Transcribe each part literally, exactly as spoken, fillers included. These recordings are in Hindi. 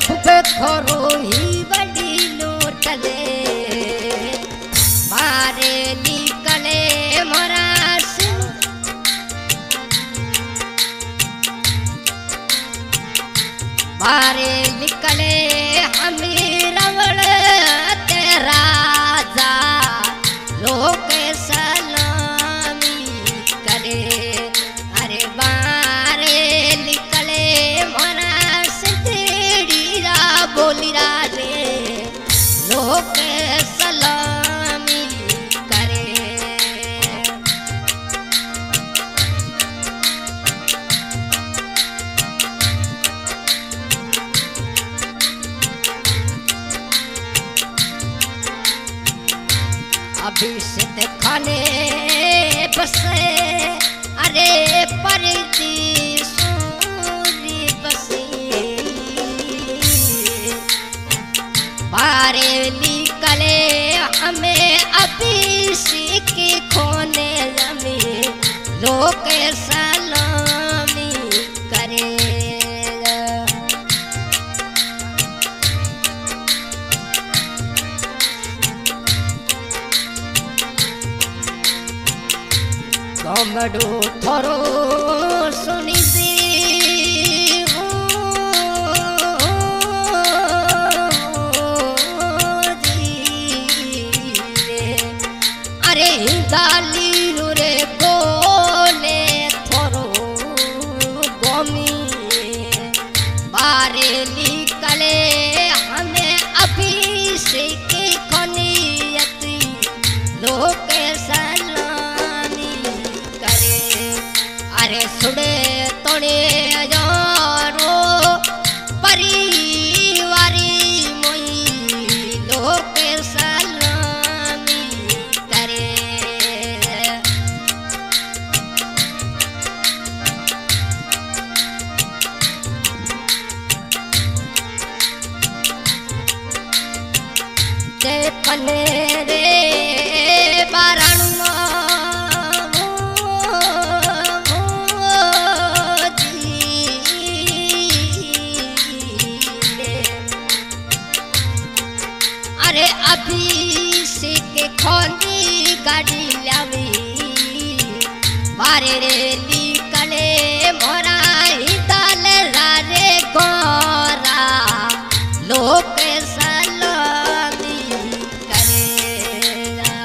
फुफे खोरो ही बड़ी लोटले बारे निकले मोरास बारे निकले हमी रवड़ तेरा जा लोग सलामी करे अरे बारे निकले मोरास तेरी रा बोली रा रे लोग सलामी करे अभी से खाने बसे अरे परती सूरी बसे बारे निकले हमें अभी सीखी खोने जमी लोग सलामी करे कमड़ो थोरो सुनी दी अरे दाली रे बोले थोरो गोमी बारे निकले हमें अभी से की खनियती लोग अरे सुड़े तोड़े जारो परिवारी मोई लोग सलामी करे ते पने रे बाराणु अरे अभी से के खोली गाड़ी लावी बारे रे निकले मोरा ही दाल रे गोरा लोग सलामी करेगा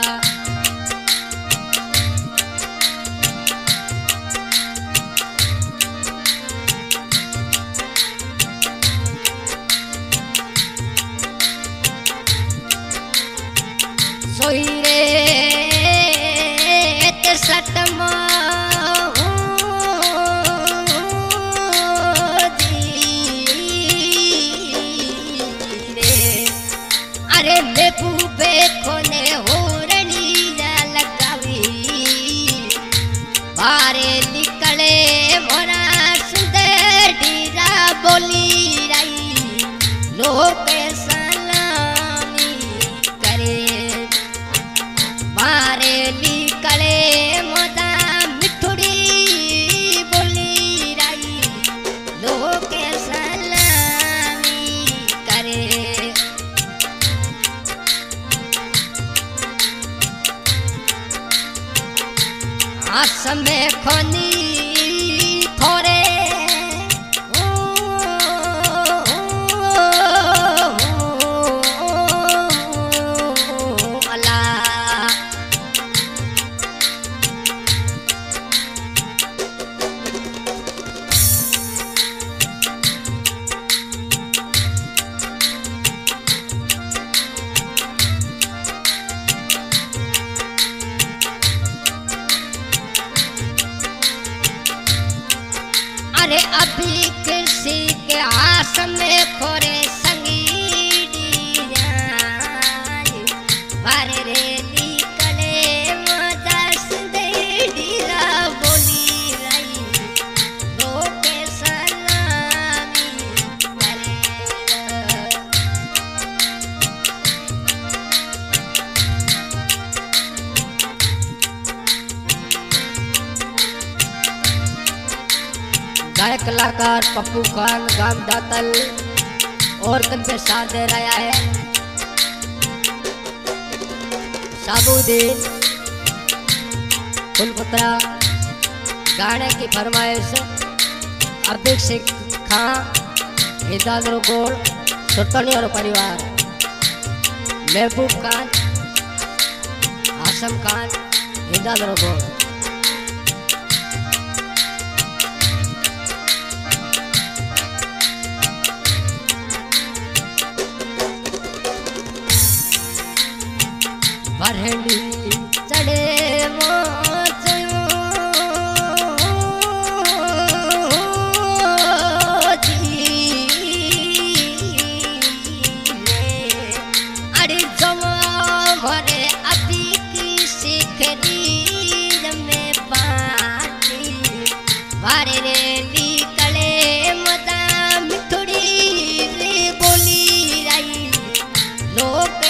सोई रे ते सतमा अरे ले पूबे खोने होरनी लगावी बारे निकले मोरा सुंदर डीरा बोली रही लोग सलामी करे बारे निकले मोदा मिठुड़ी बोली रही लोग सलामी करे आसमें खोनी थोरे अरे अभी किसी के आस में खोरे संगीडी जाए बारे रे निकले मदस दे डीरा बोली रही लोग सलामी करे गायक कलाकार पप्पू खान गाम दातल और कन पे साथ दे रहा है साबुद्दीन फुलपुत्रा। गाने की फरमाइश हार्दिक सिंह खां, हिदादरो गोल, सुटनी और परिवार, महबूब खान, आसम खान, हिदादरो गोल। भरणी चढ़े मोचयो अरे जमा भरे अभी की शिखरी में बाटी भारे रे निकले मदा मिठुड़ी रे बोली रही लोग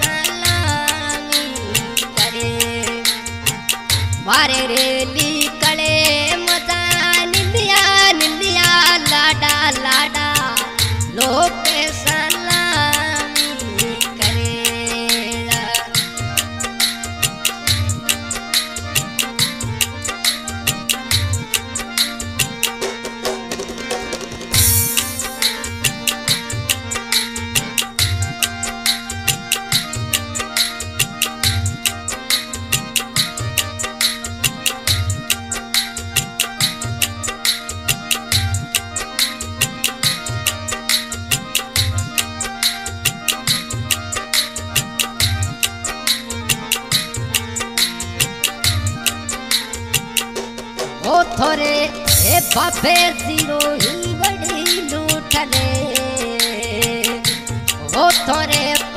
मारे रे निकले मता निंदिया निंदिया लाडा लाडा लोग सलामी करेगा। ओ थोरे हे बाबे जीरो ही बड़ी लूटले, ओ थोरे